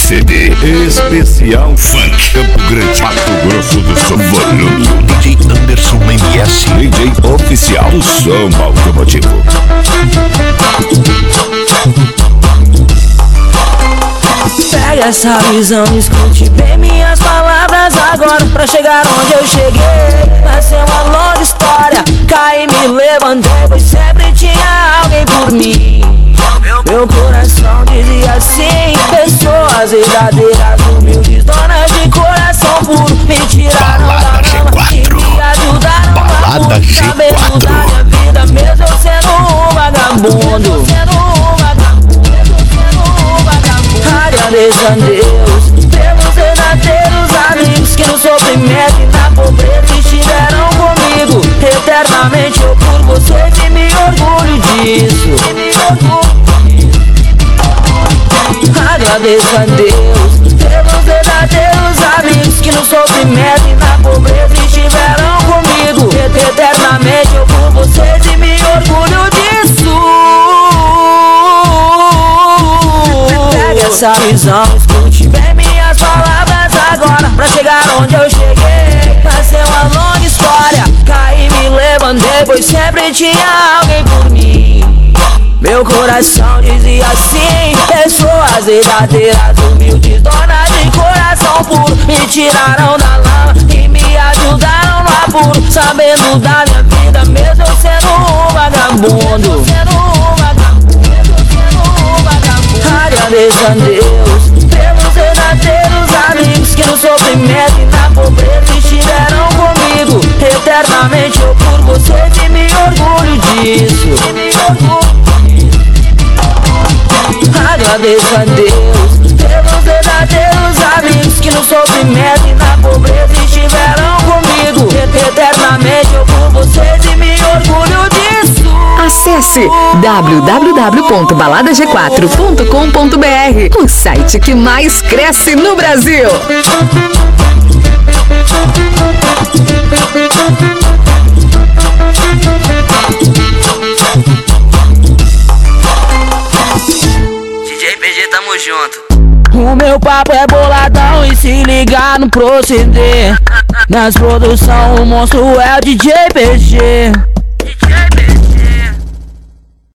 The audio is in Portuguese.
CD especial Funk Campo Grande, Mato Grosso do Sul. Volume DJ Anderson MS, DJ oficial do som automotivo. Pega essa visão, escute bem minhas palavras agora. Pra chegar onde eu cheguei, vai ser uma longa história. Caí, me levantei, pois sempre tinha alguém por mim. Meu coração dizia assim: pessoas verdadeiras, humildes, donas de coração puro, me tiraram da lama e me ajudaram Balada a saber mudar minha vida, mesmo eu sendo um vagabundo. Agradeço a Deus pelos verdadeiros amigos que no sofrimento e na pobreza estiveram comigo. Eternamente eu por vocês e me orgulho disso. Agradeço a Deus pelos verdadeiros amigos que no sofrimento e na pobreza estiveram comigo. Eternamente eu por vocês e me orgulho disso. Pega essa visão, escute bem minhas palavras agora. Pra chegar onde eu cheguei, vai ser uma longa história. Caí, me levantei, pois sempre tinha alguém por mim. Meu coração dizia assim: pessoas verdadeiras, humildes, donas de coração puro, me tiraram da lama e me ajudaram no apuro, sabendo da minha vida, mesmo eu sendo um vagabundo. Agradeço a Deus pelos verdadeiros amigos que no sofrimento e na pobreza estiveram comigo. Eternamente eu por vocês e me orgulho disso. Agradeço a Deus pelos verdadeiros amigos que no sofrimento e na pobreza estiveram comigo. Eternamente eu por vocês e me orgulho disso. Acesse www.baladag4.com.br, o site que mais cresce no Brasil. DJ PG, tamo junto. O meu papo é boladão e se ligar no proceder. Nas produção o monstro é o DJ PG.